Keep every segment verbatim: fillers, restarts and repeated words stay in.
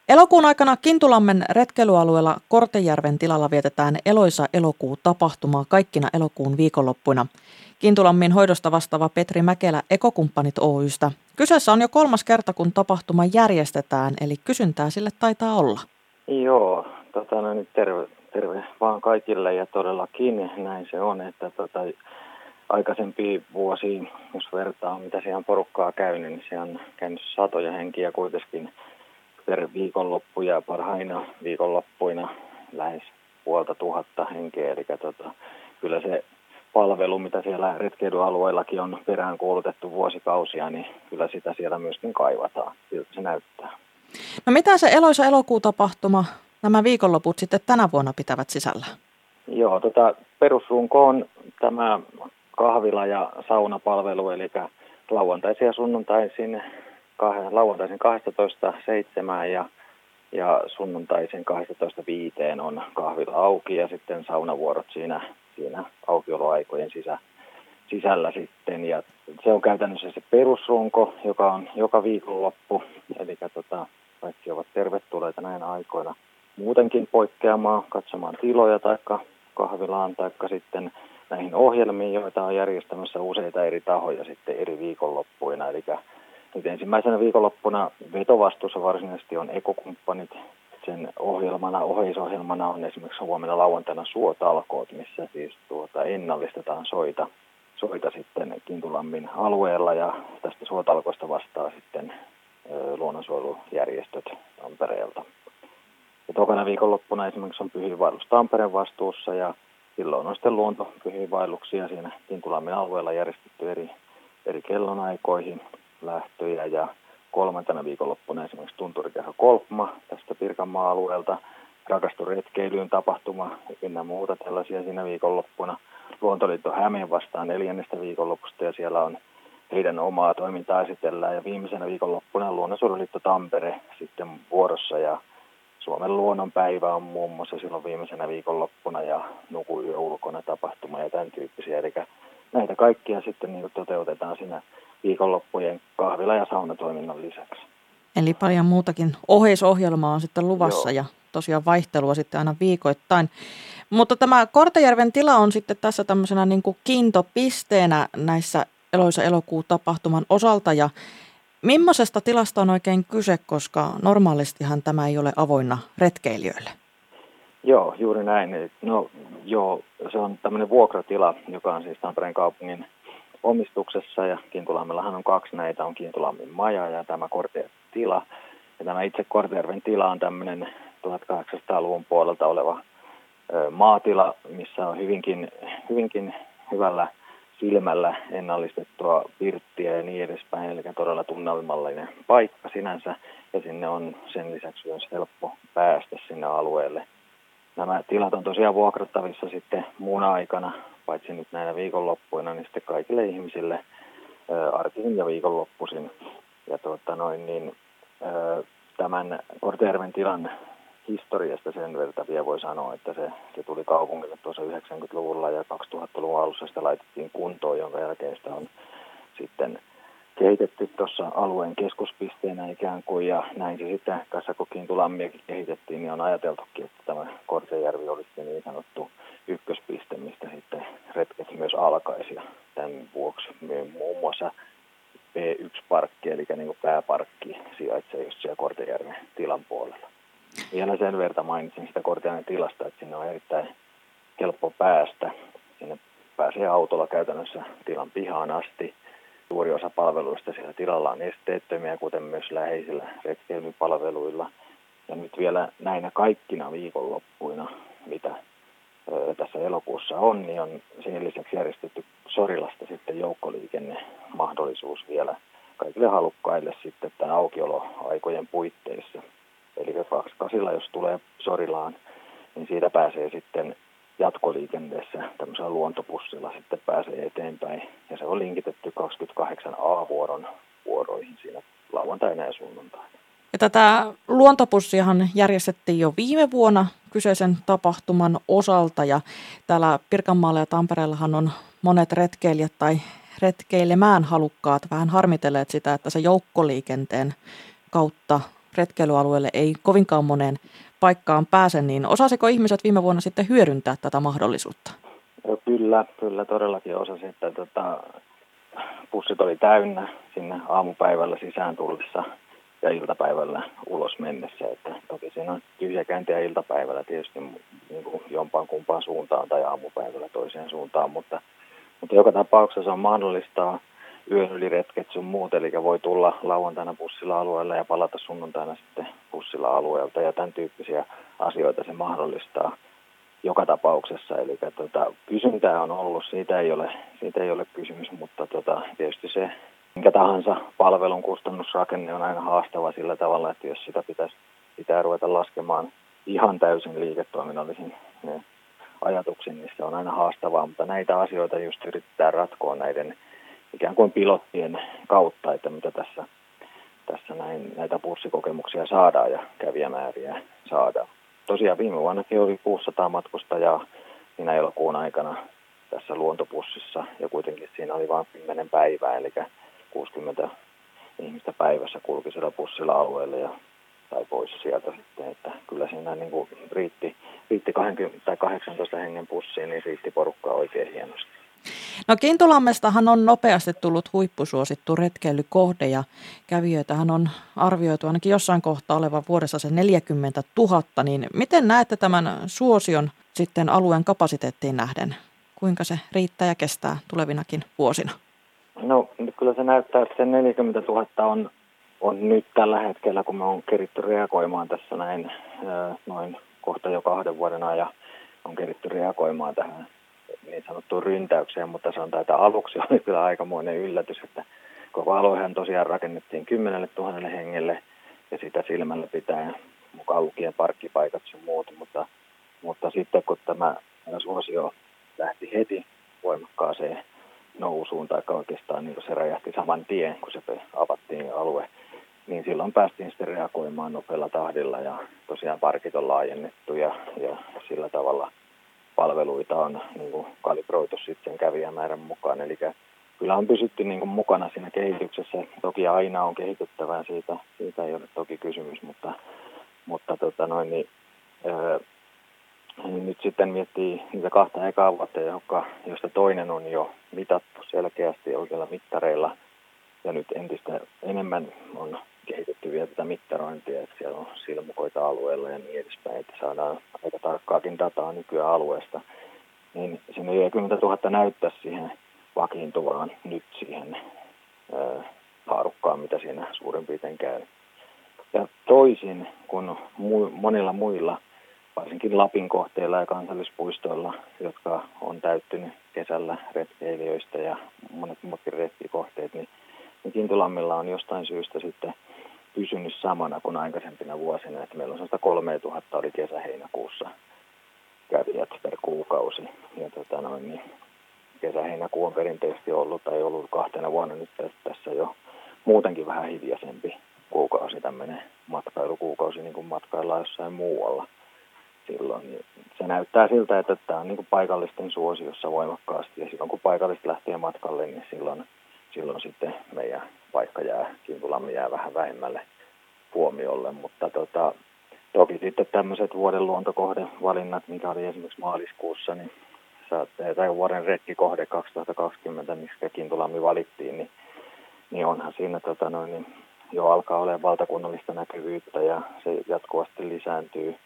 Elokuun aikana Kintulammen retkeilyalueella Kortejärven tilalla vietetään Eloisa elokuu -tapahtumaa kaikkina elokuun viikonloppuina. Kintulammin hoidosta vastaava Petri Mäkelä Ekokumppanit Oy:stä. Kyseessä on jo kolmas kerta, kun tapahtuma järjestetään, eli kysyntää sille taitaa olla. Joo, tota, no nyt terve, terve vaan kaikille ja todellakin näin se on, että tota, aikaisempiin vuosiin, jos vertaa mitä siellä porukkaa käynyt, niin siellä on käynyt satoja henkiä kuitenkin per viikonloppu ja parhaina viikonloppuina lähes puolta tuhatta henkeä. Eli tota, kyllä se palvelu, mitä siellä retkeilyalueillakin on peräänkuulutettu vuosikausia, niin kyllä sitä siellä myöskin kaivataan. Siltä se näyttää. No mitä se Eloisa elokuu -tapahtuma, nämä viikonloput sitten tänä vuonna pitävät sisällä? Joo, tota, perusrunko on tämä kahvila- ja saunapalvelu, eli lauantaisin ja sunnuntaisin, lauantaisin kaksitoista seitsemään ja, ja sunnuntaisin kaksitoista viiteen on kahvila auki ja sitten saunavuorot siinä, siinä aukioloaikojen sisä, sisällä sitten. Ja se on käytännössä se perusrunko, joka on joka viikonloppu, eli tota, kaikki ovat tervetulleita näinä aikoina muutenkin poikkeamaan, katsomaan tiloja tai kahvilaan tai sitten näihin ohjelmiin, joita on järjestämässä useita eri tahoja sitten eri viikonloppuina. Eli nyt ensimmäisenä viikonloppuna vetovastuussa varsinaisesti on Ekokumppanit. Sen ohjelmana, oheisohjelmana on esimerkiksi huomenna lauantaina suotalkoot, missä siis tuota ennallistetaan soita, soita sitten Kintulammin alueella ja tästä suotalkoista vastaa sitten ö, luonnonsuojelujärjestöt Tampereelta. Ja tokana viikonloppuna esimerkiksi on pyhiinvaellus Tampereen vastuussa ja silloin on sitten luontopyhiinvaelluksia siinä Kintulammin alueella järjestetty eri, eri kellonaikoihin lähtöjä ja kolmantena viikonloppuna esimerkiksi Tunturikehä Kolpma tästä Pirkanmaan alueelta, Rakastu retkeilyyn -tapahtuma ja muuta tällaisia siinä viikonloppuna. Luontoliitto Hämeen vastaan neljännestä viikonlopusta ja siellä on heidän omaa toimintaa esitellään ja viimeisenä viikonloppuna Luonnonsuojeluliitto Tampere sitten vuorossa ja Suomen luonnonpäivä on muun muassa silloin viimeisenä viikonloppuna ja Nuku yö ulkona -tapahtuma ja tämän tyyppisiä. Eli näitä kaikkia sitten niin toteutetaan siinä viikonloppujen kahvila- ja saunatoiminnan lisäksi. Eli paljon muutakin oheisohjelmaa on sitten luvassa. Joo. Ja tosiaan vaihtelua sitten aina viikoittain. Mutta tämä Kortejärven tila on sitten tässä tämmöisenä niin kuin kiintopisteenä näissä Eloisa elokuu -tapahtuman osalta. Ja millaisesta tilasta on oikein kyse, koska normaalistihan tämä ei ole avoinna retkeilijöille? Joo, juuri näin. No joo, se on tämmöinen vuokratila, joka on siis Tampereen kaupungin omistuksessa ja Kintulammellahan on kaksi näitä, on Kintulammin maja ja tämä Kortejärven tila. Ja tämä itse Kortejärven tila on tämmöinen tuhatkahdeksansataaluvun puolelta oleva ö, maatila, missä on hyvinkin, hyvinkin hyvällä silmällä ennallistettua pirttiä ja niin edespäin, eli todella tunnelmallinen paikka sinänsä, ja sinne on sen lisäksi myös helppo päästä sinne alueelle. Nämä tilat on tosiaan vuokrattavissa sitten muuna aikana, paitsi nyt näinä viikonloppuina, niin sitten kaikille ihmisille ä, arkisin ja viikonloppuisin. Ja tuota, noin, niin, ä, tämän Kortejärven tilan historiasta sen verran vielä voi sanoa, että se, se tuli kaupungille tuossa yhdeksänkymmentäluvulla ja kaksituhattaluvun alussa sitä laitettiin kuntoon, jonka jälkeen sitä on sitten kehitetty tuossa alueen keskuspisteenä ikään kuin, ja näin se sitten tässä kun Kintulammiakin kehitettiin, niin on ajateltukin, että tämä Kortejärvi olisi niin sanottu ykköspiste, mistä sitten retket myös alkaisi, ja tämän vuoksi muun muassa P yksi -parkki, eli niin kuin pääparkki, sijaitsee just siellä Kortejärven tilan puolella. Vielä sen verran mainitsin sitä Kortejärven tilasta, että sinne on erittäin helppo päästä. Sinne pääsee autolla käytännössä tilan pihaan asti. Suuri osa palveluista siellä tilalla on esteettömiä, kuten myös läheisillä retkeilypalveluilla. Ja nyt vielä näinä kaikkina viikonloppuina, mitä ö, tässä elokuussa on, niin on sen lisäksi järjestetty Sorilasta sitten joukkoliikennemahdollisuus vielä kaikille halukkaille sitten tämän aukioloaikojen puitteissa. Eli kaksisella, jos tulee Sorilaan, niin siitä pääsee sitten jatkoliikenteessä tämmöisellä luontopussilla sitten pääsee eteenpäin. Ja se on linkitetty kaksikymmentäkahdeksan A-vuoron vuoroihin siinä lauantaina ja sunnuntaina. Ja tätä luontopussiahan järjestettiin jo viime vuonna kyseisen tapahtuman osalta. Ja täällä Pirkanmaalla ja Tampereellahan on monet retkeilijät tai retkeilemään halukkaat vähän harmitelleet sitä, että se joukkoliikenteen kautta retkeilyalueelle ei kovinkaan moneen paikkaan pääse, niin osasiko ihmiset viime vuonna sitten hyödyntää tätä mahdollisuutta? Joo, kyllä, kyllä todellakin osasi, että tota, bussit oli täynnä sinne aamupäivällä sisään tullessa ja iltapäivällä ulos mennessä. Että toki siinä on tyhjäkäyntiä iltapäivällä tietysti niin kuin jompaan kumpaan suuntaan tai aamupäivällä toiseen suuntaan, mutta, mutta joka tapauksessa on mahdollista yön yli retket sun muut, eli voi tulla lauantaina bussilla alueella ja palata sunnuntaina sitten bussilla alueelta ja tämän tyyppisiä asioita se mahdollistaa joka tapauksessa. Eli tota, kysyntää on ollut, siitä ei ole, siitä ei ole kysymys, mutta tota, tietysti se minkä tahansa palvelun kustannusrakenne on aina haastava sillä tavalla, että jos sitä pitäisi, pitää ruveta laskemaan ihan täysin liiketoiminnallisin ajatuksin, niin se on aina haastavaa, mutta näitä asioita just yritetään ratkoa näiden ikään kuin pilottien kautta, että mitä tässä, tässä näin, näitä bussikokemuksia saadaan ja kävijämääriä saadaan. Tosiaan viime vuonnakin oli kuusisataa matkustajaa siinä elokuun aikana tässä luontobussissa ja kuitenkin siinä oli vain kymmenen päivää, eli kuusikymmentä ihmistä päivässä kulki siellä bussilla alueelle ja tai pois sieltä sitten, että kyllä siinä niin kuin riitti, riitti kaksikymmentä tai kahdeksantoista hengen bussiin, niin riitti porukkaa oikein hienosti. No Kintulammestahan on nopeasti tullut huippusuosittu retkeilykohde ja kävijöitähän on arvioitu ainakin jossain kohtaa olevan vuodessa se neljäkymmentätuhatta, niin miten näette tämän suosion sitten alueen kapasiteettiin nähden? Kuinka se riittää ja kestää tulevinakin vuosina? No kyllä se näyttää, että se neljäkymmentätuhatta on, on nyt tällä hetkellä, kun me on keritty reagoimaan tässä näin noin kohta jo kahden vuoden ajan, on keritty reagoimaan tähän niin sanottuun ryntäykseen, mutta se on tätä aluksi oli kyllä aikamoinen yllätys, että koko aluehan tosiaan rakennettiin kymmenelle tuhannelle hengelle ja sitä silmällä pitää mukaan lukien parkkipaikat sun muut, mutta, mutta sitten kun tämä suosio lähti heti voimakkaaseen nousuun, tai oikeastaan niin se räjähti saman tien, kun se avattiin alue, niin silloin päästiin sitten reagoimaan nopealla tahdilla ja tosiaan parkit on laajennettu ja, ja sillä tavalla palveluita on niin kuin kalibroitu sitten sen kävijämäärän mukaan. Eli kyllä on pysytty niin kuin mukana siinä kehityksessä. Toki aina on kehityttävää, siitä, siitä ei ole toki kysymys, mutta, mutta tota noin, niin, ää, nyt sitten miettii niitä kahta ekaa vuotta, joka, josta toinen on jo mitattu selkeästi oikeilla mittareilla. Ja nyt entistä enemmän on kehitetty vielä tätä mittarointia, että siellä on silmukoita alueella ja niin edespäin, että saadaan aika tarkkaakin dataa nykyään alueesta. Niin se neljäkymmentätuhatta näyttäisi siihen vakiintuvaan nyt siihen ää, haarukkaan, mitä siinä suurin piirtein käy. Ja toisin kuin mu- monilla muilla, varsinkin Lapin kohteilla ja kansallispuistoilla, jotka on täyttynyt kesällä retkeilijöistä ja monet muutkin retkikohteet, niin Kintulammilla on jostain syystä sitten pysynyt samana kuin aikaisempina vuosina, että meillä on sata kolmetuhatta oli kesä-heinäkuussa kävijät per kuukausi. Ja tota noin, niin kesä-heinäkuu on perinteisesti ollut tai ollut kahtena vuonna nyt tässä jo muutenkin vähän hiljaisempi kuukausi, tämmöinen matkailukuukausi, niin kuin matkaillaan jossain muualla silloin. Niin se näyttää siltä, että tämä on niin kuin paikallisten suosiossa voimakkaasti ja silloin kun paikalliset lähtee matkalle, niin silloin Silloin sitten meidän paikka jää, Kintulammi jää vähän vähemmälle huomiolle, mutta tota, toki sitten tämmöiset vuoden luontokohdevalinnat, mikä oli esimerkiksi maaliskuussa, niin tai vuoden retkikohde kaksituhattakaksikymmentä, miksi Kintulammi valittiin, niin, niin onhan siinä tota noin, niin jo alkaa olemaan valtakunnallista näkyvyyttä ja se jatkuvasti lisääntyy.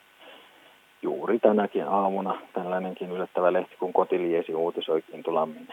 Juuri tänäkin aamuna tällainenkin yllättävä lehti kuin Kotiliesi uutisoi Kintulammin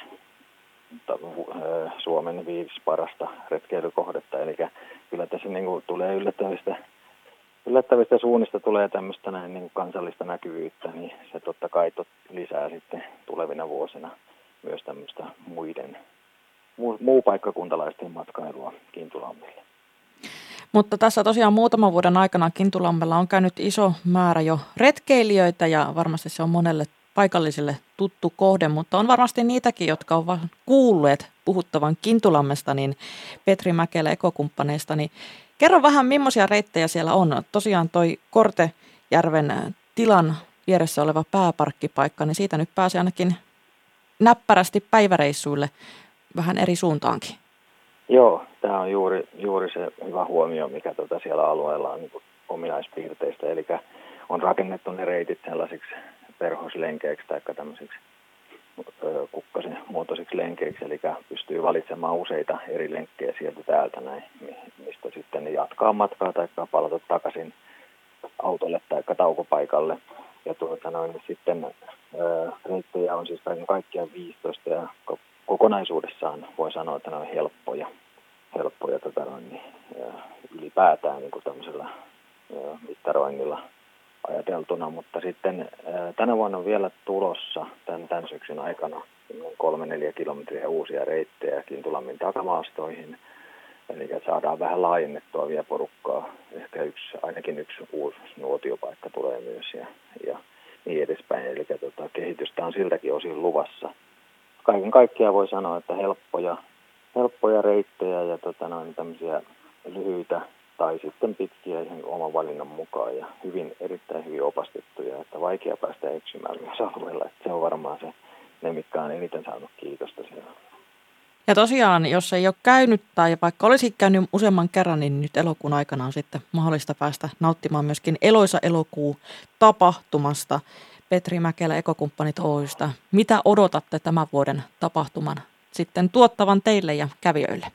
Suomen viisi parasta retkeilykohdetta, eli kyllä tässä niin kuin tulee yllättävistä, yllättävistä suunnista tulee tämmöistä näin niin kuin kansallista näkyvyyttä, niin se totta kai tot, lisää sitten tulevina vuosina myös tämmöistä muiden, muu, muu paikkakuntalaisten matkailua Kintulammille. Mutta tässä tosiaan muutaman vuoden aikana Kintulammella on käynyt iso määrä jo retkeilijöitä ja varmasti se on monelle paikallisille tuttu kohde, mutta on varmasti niitäkin, jotka ovat kuulleet puhuttavan Kintulammesta, niin Petri Mäkelä Ekokumppaneista, niin kerro vähän, millaisia reittejä siellä on. Tosiaan toi Kortejärven tilan vieressä oleva pääparkkipaikka, niin siitä nyt pääsee ainakin näppärästi päiväreissuille vähän eri suuntaankin. Joo, tämä on juuri, juuri se hyvä huomio, mikä tota siellä alueella on niin kuin ominaispiirteistä. Eli on rakennettu ne reitit sellaisiksi perhoslenkeiksi tai tämmöisiksi kukkasen muotoisiksi lenkeiksi, eli pystyy valitsemaan useita eri lenkkejä sieltä täältä näin, mistä sitten ne jatkaa matkaa tai palata takaisin autolle tai taukopaikalle. Ja tuota noin, sitten ää, reittejä on siis kaiken kaikkiaan viisitoista ja kokonaisuudessaan voi sanoa, että ne on helppoja, helppoja tota noin, niin, ylipäätään niin kuin tämmöisellä ää, mittaroinnilla ajateltuna, mutta sitten ää, tänä vuonna on vielä tulossa tämän, tämän syksyn aikana kolme neljä kilometriä uusia reittejä Kintulammin takamaastoihin. Eli saadaan vähän laajennettua vielä porukkaa. Ehkä yksi, ainakin yksi uusi nuotiopaikka tulee myös ja, ja niin edespäin. Eli tota, kehitystä on siltäkin osin luvassa. Kaiken kaikkiaan voi sanoa, että helppoja, helppoja reittejä ja tota, noin tämmöisiä lyhyitä tai sitten pitkiä ihan oman valinnan mukaan ja hyvin, erittäin hyvin opastettuja, että vaikea päästä eksymään myös alueella. Että se on varmaan se, ne mitkä on eniten saanut kiitosta siellä. Ja tosiaan, jos ei ole käynyt tai vaikka olisi käynyt useamman kerran, niin nyt elokuun aikana on sitten mahdollista päästä nauttimaan myöskin Eloisa elokuu tapahtumasta. Petri Mäkelä Ekokumppanit Oy:stä. Mitä odotatte tämän vuoden tapahtuman sitten tuottavan teille ja kävijöille?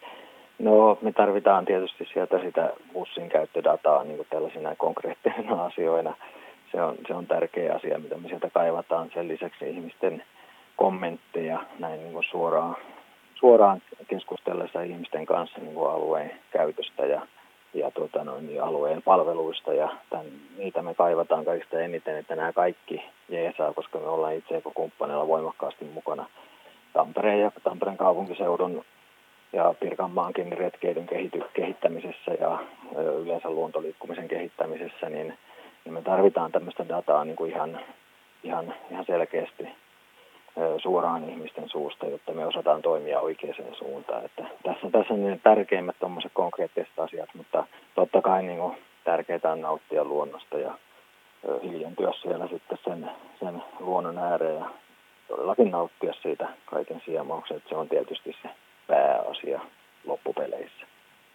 No me tarvitaan tietysti sieltä sitä bussin käyttödataa niin kuin tällaisina konkreettisina asioina. Se on, se on tärkeä asia, mitä me sieltä kaivataan. Sen lisäksi ihmisten kommentteja näin niin kuin suoraan, suoraan keskustellessa ihmisten kanssa niin kuin alueen käytöstä ja, ja tuota noin, niin alueen palveluista. Ja tämän, niitä me kaivataan kaikista eniten, että nämä kaikki jeesaa, koska me ollaan itse Ekokumppaneilla voimakkaasti mukana Tampereen ja Tampereen kaupunkiseudun ja Pirkanmaankin retkeilyn kehity, kehittämisessä ja yleensä luontoliikkumisen kehittämisessä, niin, niin me tarvitaan tämmöistä dataa niin kuin ihan, ihan, ihan selkeästi suoraan ihmisten suusta, jotta me osataan toimia oikeaan suuntaan. Että tässä, tässä on ne tärkeimmät tommoset konkreettiset asiat, mutta totta kai niin kuin tärkeää on nauttia luonnosta ja hiljentyä siellä sitten sen, sen luonnon ääreen ja todellakin nauttia siitä kaiken siemauksen. Se on tietysti se pääasia loppupeleissä.